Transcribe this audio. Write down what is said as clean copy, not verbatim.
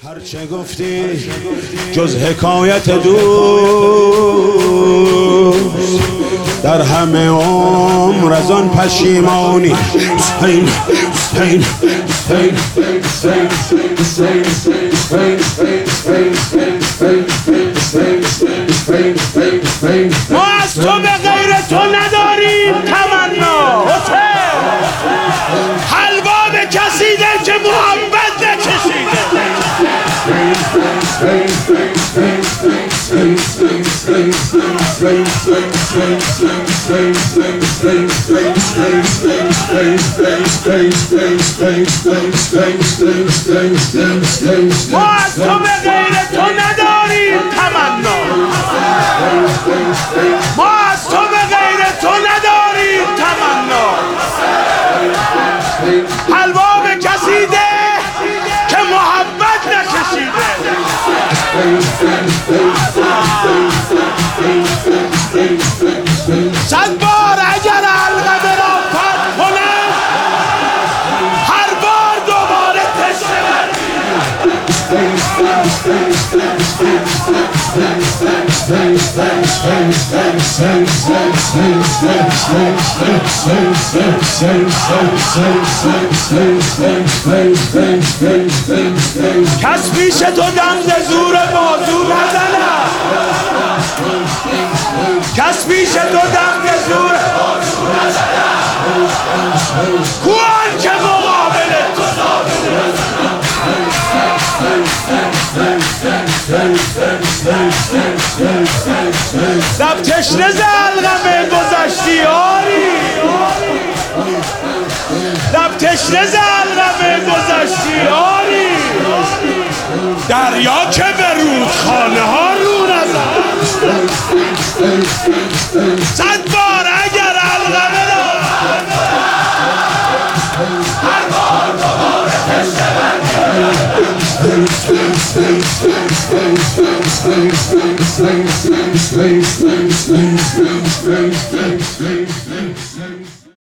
هرچه گفتی جز حکایت دوست در همه عمر از آن پشیمانی ما از تو به غیر تو نداریم تمنا حلوا به کسیده که محبت نکشیده ما از تو به غیر تو نداریم تمنا ما از تو به غیر تو نداریم تمنا حلوا به کسی ده که محبت نکشیده صد بار اگر حلقه را فتح کنم هر بار دوباره تشنه کس پیش تو دم ز زور بازو نزنم کس پیش تو دم ز زور بازو نزنم کوان که مقابل تو لب تشنه ز علقمه گذشتی آری لب تشنه ز علقمه گذشتی آری دریا که به رودخانه ها رو نزد صد بار اگر علقمه را هر بار دوباره تشنه